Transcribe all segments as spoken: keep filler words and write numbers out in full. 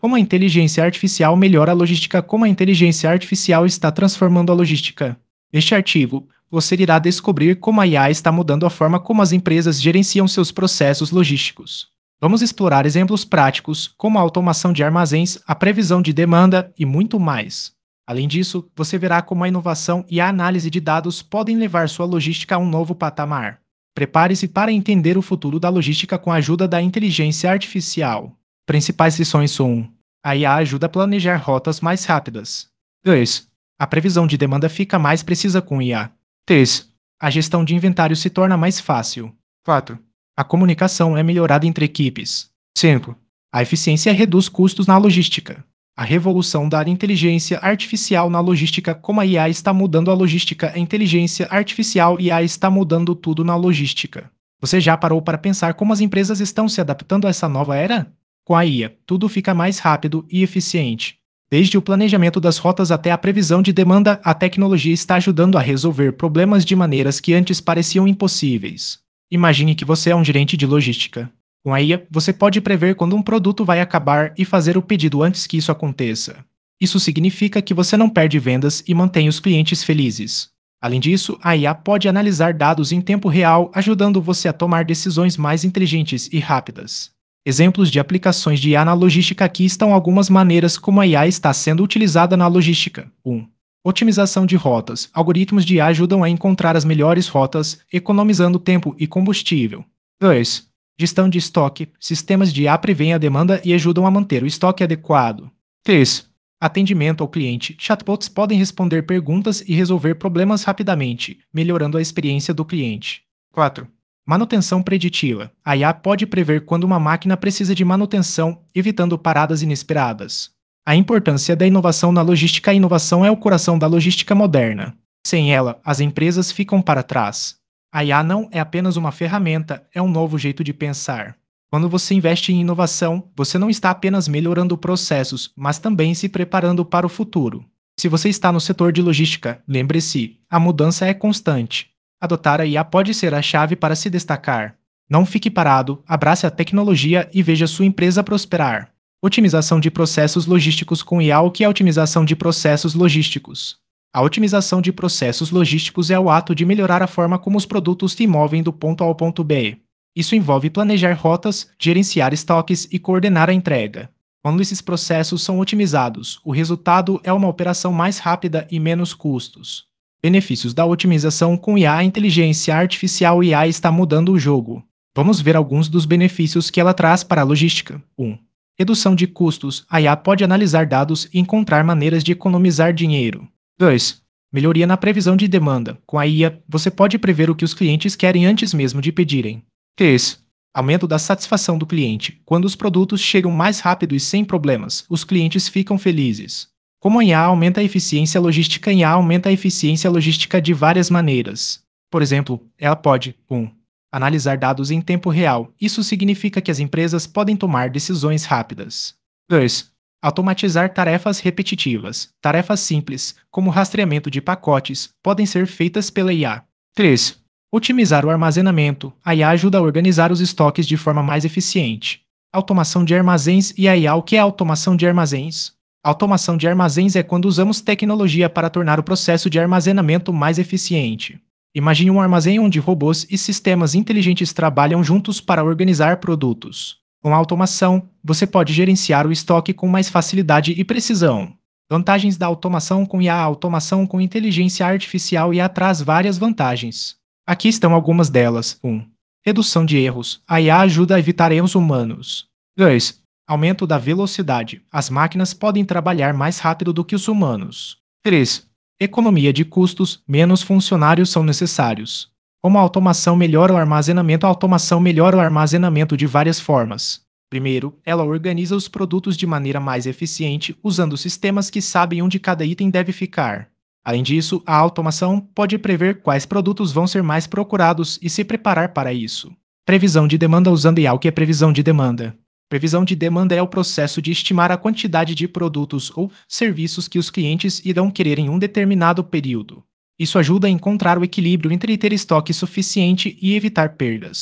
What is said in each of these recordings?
Como a inteligência artificial melhora a logística? Como a inteligência artificial está transformando a logística? Neste artigo, você irá descobrir como a I A está mudando a forma como as empresas gerenciam seus processos logísticos. Vamos explorar exemplos práticos, como a automação de armazéns, a previsão de demanda e muito mais. Além disso, você verá como a inovação e a análise de dados podem levar sua logística a um novo patamar. Prepare-se para entender o futuro da logística com a ajuda da inteligência artificial. Principais lições são: um. A I A ajuda a planejar rotas mais rápidas. dois. A previsão de demanda fica mais precisa com I A. três. A gestão de inventário se torna mais fácil. quatro. A comunicação é melhorada entre equipes. cinco. A eficiência reduz custos na logística. A revolução da inteligência artificial na logística. Como a I A está mudando a logística, a inteligência artificial e I A está mudando tudo na logística. Você já parou para pensar como as empresas estão se adaptando a essa nova era? Com a I A, tudo fica mais rápido e eficiente. Desde o planejamento das rotas até a previsão de demanda, a tecnologia está ajudando a resolver problemas de maneiras que antes pareciam impossíveis. Imagine que você é um gerente de logística. Com a I A, você pode prever quando um produto vai acabar e fazer o pedido antes que isso aconteça. Isso significa que você não perde vendas e mantém os clientes felizes. Além disso, a I A pode analisar dados em tempo real, ajudando você a tomar decisões mais inteligentes e rápidas. Exemplos de aplicações de I A na logística. Aqui estão algumas maneiras como a I A está sendo utilizada na logística. um. Otimização de rotas. Algoritmos de I A ajudam a encontrar as melhores rotas, economizando tempo e combustível. dois. Gestão de estoque. Sistemas de I A preveem a demanda e ajudam a manter o estoque adequado. três. Atendimento ao cliente. Chatbots podem responder perguntas e resolver problemas rapidamente, melhorando a experiência do cliente. quatro. Manutenção preditiva. A I A pode prever quando uma máquina precisa de manutenção, evitando paradas inesperadas. A importância da inovação na logística. A inovação é o coração da logística moderna. Sem ela, as empresas ficam para trás. A I A não é apenas uma ferramenta, é um novo jeito de pensar. Quando você investe em inovação, você não está apenas melhorando processos, mas também se preparando para o futuro. Se você está no setor de logística, lembre-se, a mudança é constante. Adotar a I A pode ser a chave para se destacar. Não fique parado, abrace a tecnologia e veja sua empresa prosperar. Otimização de processos logísticos com I A. O que é otimização de processos logísticos? A otimização de processos logísticos é o ato de melhorar a forma como os produtos se movem do ponto A ao ponto B. Isso envolve planejar rotas, gerenciar estoques e coordenar a entrega. Quando esses processos são otimizados, o resultado é uma operação mais rápida e menos custos. Benefícios da otimização com I A. A inteligência artificial I A está mudando o jogo. Vamos ver alguns dos benefícios que ela traz para a logística. um. Redução de custos. A I A pode analisar dados e encontrar maneiras de economizar dinheiro. dois. Melhoria na previsão de demanda. Com a I A, você pode prever o que os clientes querem antes mesmo de pedirem. três. Aumento da satisfação do cliente. Quando os produtos chegam mais rápido e sem problemas, os clientes ficam felizes. Como a I A aumenta a eficiência logística? A I A aumenta a eficiência logística de várias maneiras. Por exemplo, ela pode: um. Analisar dados em tempo real. Isso significa que as empresas podem tomar decisões rápidas. dois. Automatizar tarefas repetitivas. Tarefas simples, como rastreamento de pacotes, podem ser feitas pela I A. três. Otimizar o armazenamento. A I A ajuda a organizar os estoques de forma mais eficiente. Automação de armazéns e a I A. O que é automação de armazéns? Automação de armazéns é quando usamos tecnologia para tornar o processo de armazenamento mais eficiente. Imagine um armazém onde robôs e sistemas inteligentes trabalham juntos para organizar produtos. Com a automação, você pode gerenciar o estoque com mais facilidade e precisão. Vantagens da automação com I A. A automação com inteligência artificial I A traz várias vantagens. Aqui estão algumas delas. um. Redução de erros. A I A ajuda a evitar erros humanos. dois. Aumento da velocidade. As máquinas podem trabalhar mais rápido do que os humanos. três. Economia de custos. Menos funcionários são necessários. Como a automação melhora o armazenamento? A automação melhora o armazenamento de várias formas. Primeiro, ela organiza os produtos de maneira mais eficiente, usando sistemas que sabem onde cada item deve ficar. Além disso, a automação pode prever quais produtos vão ser mais procurados e se preparar para isso. Previsão de demanda usando I A. O que é previsão de demanda? Previsão de demanda é o processo de estimar a quantidade de produtos ou serviços que os clientes irão querer em um determinado período. Isso ajuda a encontrar o equilíbrio entre ter estoque suficiente e evitar perdas.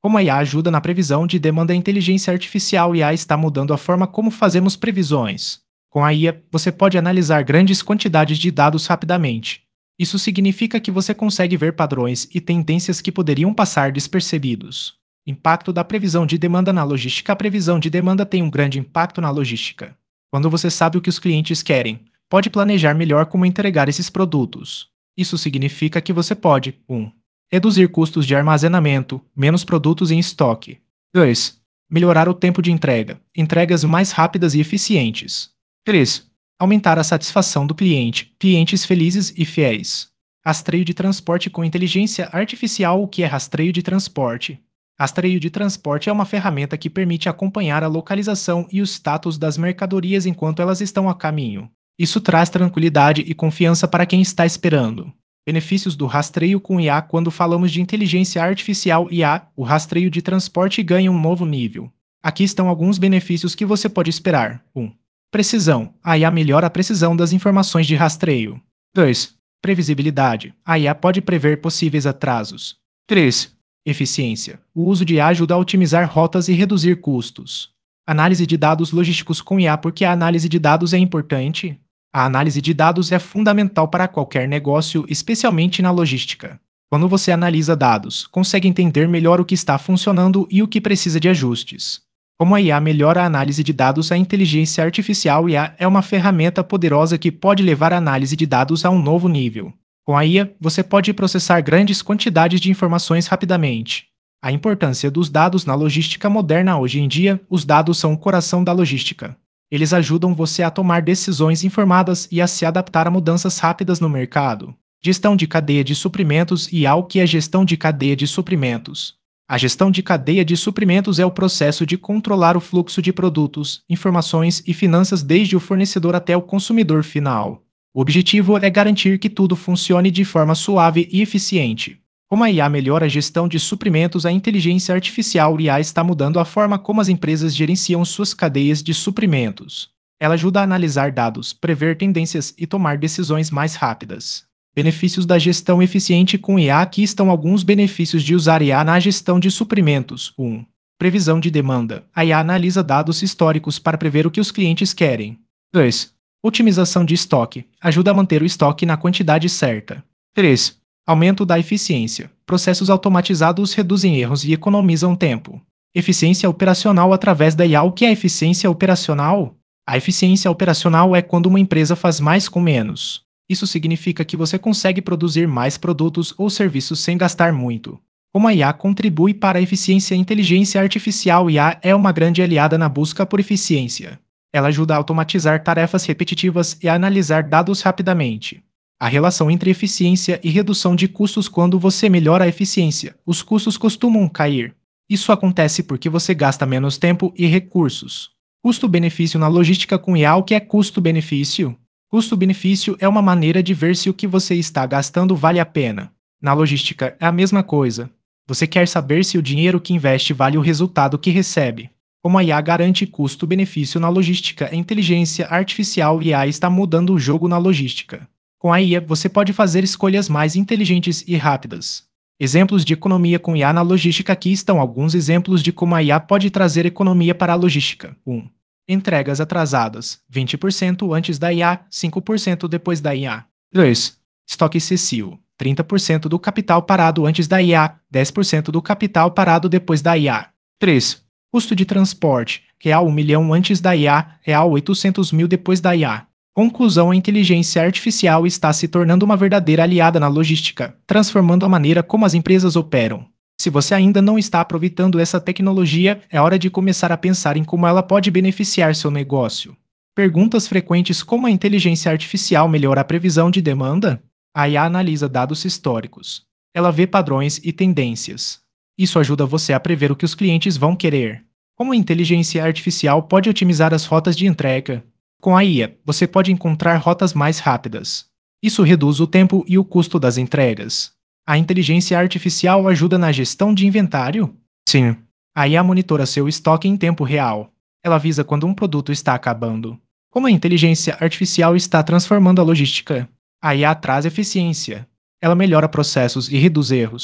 Como a I A ajuda na previsão de demanda, a inteligência artificial I A está mudando a forma como fazemos previsões. Com a I A, você pode analisar grandes quantidades de dados rapidamente. Isso significa que você consegue ver padrões e tendências que poderiam passar despercebidos. Impacto da previsão de demanda na logística. A previsão de demanda tem um grande impacto na logística. Quando você sabe o que os clientes querem, pode planejar melhor como entregar esses produtos. Isso significa que você pode um reduzir custos de armazenamento, menos produtos em estoque. dois Melhorar o tempo de entrega, entregas mais rápidas e eficientes. três Aumentar a satisfação do cliente, clientes felizes e fiéis. Rastreio de transporte com inteligência artificial. O que é rastreio de transporte? Rastreio de transporte é uma ferramenta que permite acompanhar a localização e o status das mercadorias enquanto elas estão a caminho. Isso traz tranquilidade e confiança para quem está esperando. Benefícios do rastreio com I A. Quando falamos de inteligência artificial I A, o rastreio de transporte ganha um novo nível. Aqui estão alguns benefícios que você pode esperar. um Precisão. A I A melhora a precisão das informações de rastreio. dois Previsibilidade. A I A pode prever possíveis atrasos. três Eficiência. O uso de I A ajuda a otimizar rotas e reduzir custos. Análise de dados logísticos com I A. Por que a análise de dados é importante? A análise de dados é fundamental para qualquer negócio, especialmente na logística. Quando você analisa dados, consegue entender melhor o que está funcionando e o que precisa de ajustes. Como a I A melhora a análise de dados, a inteligência artificial I A é uma ferramenta poderosa que pode levar a análise de dados a um novo nível. Com a I A, você pode processar grandes quantidades de informações rapidamente. A importância dos dados na logística moderna. Hoje em dia, os dados são o coração da logística. Eles ajudam você a tomar decisões informadas e a se adaptar a mudanças rápidas no mercado. Gestão de cadeia de suprimentos. I A. O que é gestão de cadeia de suprimentos? A gestão de cadeia de suprimentos é o processo de controlar o fluxo de produtos, informações e finanças desde o fornecedor até o consumidor final. O objetivo é garantir que tudo funcione de forma suave e eficiente. Como a I A melhora a gestão de suprimentos, a inteligência artificial I A está mudando a forma como as empresas gerenciam suas cadeias de suprimentos. Ela ajuda a analisar dados, prever tendências e tomar decisões mais rápidas. Benefícios da gestão eficiente com I A. Aqui estão alguns benefícios de usar I A na gestão de suprimentos. um Previsão de demanda. A I A analisa dados históricos para prever o que os clientes querem. dois Otimização de estoque. Ajuda a manter o estoque na quantidade certa. três Aumento da eficiência. Processos automatizados reduzem erros e economizam tempo. Eficiência operacional através da I A. O que é eficiência operacional? A eficiência operacional é quando uma empresa faz mais com menos. Isso significa que você consegue produzir mais produtos ou serviços sem gastar muito. Como a I A contribui para a eficiência? A inteligência artificial I A é uma grande aliada na busca por eficiência. Ela ajuda a automatizar tarefas repetitivas e a analisar dados rapidamente. A relação entre eficiência e redução de custos. Quando você melhora a eficiência, os custos costumam cair. Isso acontece porque você gasta menos tempo e recursos. Custo-benefício na logística com I A. O que é custo-benefício? Custo-benefício é uma maneira de ver se o que você está gastando vale a pena. Na logística, é a mesma coisa. Você quer saber se o dinheiro que investe vale o resultado que recebe. Como a I A garante custo-benefício na logística, a inteligência artificial I A está mudando o jogo na logística. Com a I A, você pode fazer escolhas mais inteligentes e rápidas. Exemplos de economia com I A na logística. Aqui estão alguns exemplos de como a I A pode trazer economia para a logística. um Entregas atrasadas, vinte por cento antes da I A, cinco por cento depois da I A. dois Estoque excessivo, trinta por cento do capital parado antes da I A, dez por cento do capital parado depois da I A. três Custo de transporte, real um milhão antes da I A, real oitocentos mil depois da I A. Conclusão: a inteligência artificial está se tornando uma verdadeira aliada na logística, transformando a maneira como as empresas operam. Se você ainda não está aproveitando essa tecnologia, é hora de começar a pensar em como ela pode beneficiar seu negócio. Perguntas frequentes: como a inteligência artificial melhora a previsão de demanda? A I A analisa dados históricos. Ela vê padrões e tendências. Isso ajuda você a prever o que os clientes vão querer. Como a inteligência artificial pode otimizar as rotas de entrega? Com a I A, você pode encontrar rotas mais rápidas. Isso reduz o tempo e o custo das entregas. A inteligência artificial ajuda na gestão de inventário? Sim. A I A monitora seu estoque em tempo real. Ela avisa quando um produto está acabando. Como a inteligência artificial está transformando a logística? A I A traz eficiência. Ela melhora processos e reduz erros.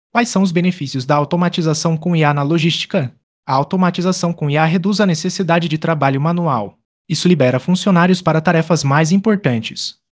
Quais são os benefícios da automatização com I A na logística? A automatização com I A reduz a necessidade de trabalho manual. Isso libera funcionários para tarefas mais importantes.